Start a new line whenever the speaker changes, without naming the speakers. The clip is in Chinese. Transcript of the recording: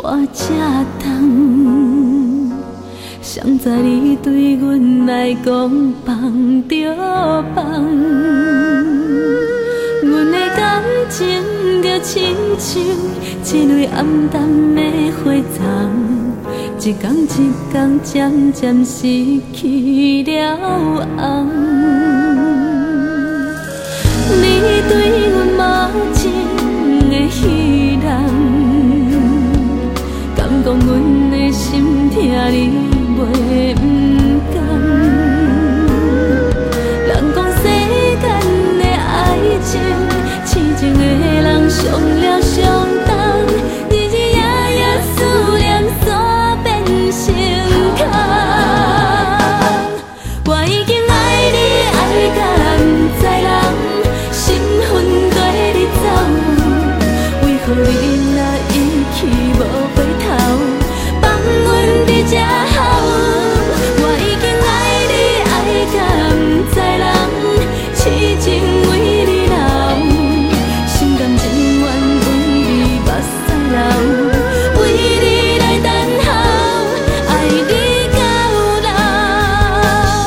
我才痛。谁知你对阮来讲放就放，阮的感情就亲像一蕊暗淡的花丛，一天一天渐渐失去了红。你对阮无情的戏人，敢讲阮的心疼你袂不甘？人讲世间的爱情，痴情的人伤了伤重，日日夜夜思念煞变成空。我已经爱你爱到不知人，心魂跟你走，为何你若已去无回头，放阮伫这？